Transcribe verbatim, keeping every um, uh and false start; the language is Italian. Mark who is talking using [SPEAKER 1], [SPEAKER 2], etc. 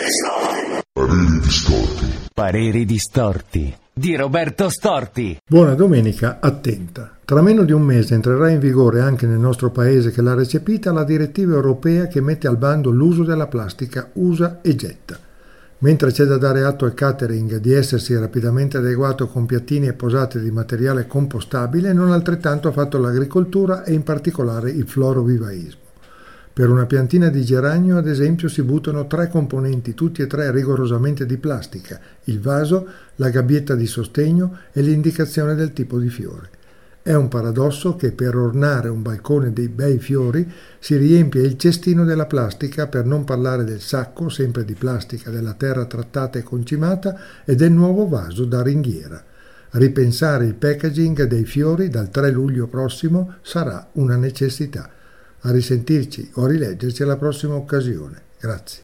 [SPEAKER 1] Pareri distorti.
[SPEAKER 2] Pareri distorti di Roberto Storti.
[SPEAKER 3] Buona domenica attenta. Tra meno di un mese entrerà in vigore anche nel nostro paese, che l'ha recepita, la direttiva europea che mette al bando l'uso della plastica usa e getta. Mentre c'è da dare atto al catering di essersi rapidamente adeguato con piattini e posate di materiale compostabile, non altrettanto ha fatto l'agricoltura e in particolare il florovivaismo. Per una piantina di geranio, ad esempio, si buttano tre componenti, tutti e tre rigorosamente di plastica: il vaso, la gabbietta di sostegno e l'indicazione del tipo di fiore. È un paradosso che per ornare un balcone dei bei fiori si riempie il cestino della plastica, per non parlare del sacco, sempre di plastica, della terra trattata e concimata e del nuovo vaso da ringhiera. Ripensare il packaging dei fiori dal tre luglio prossimo sarà una necessità. A risentirci o a rileggerci alla prossima occasione. Grazie.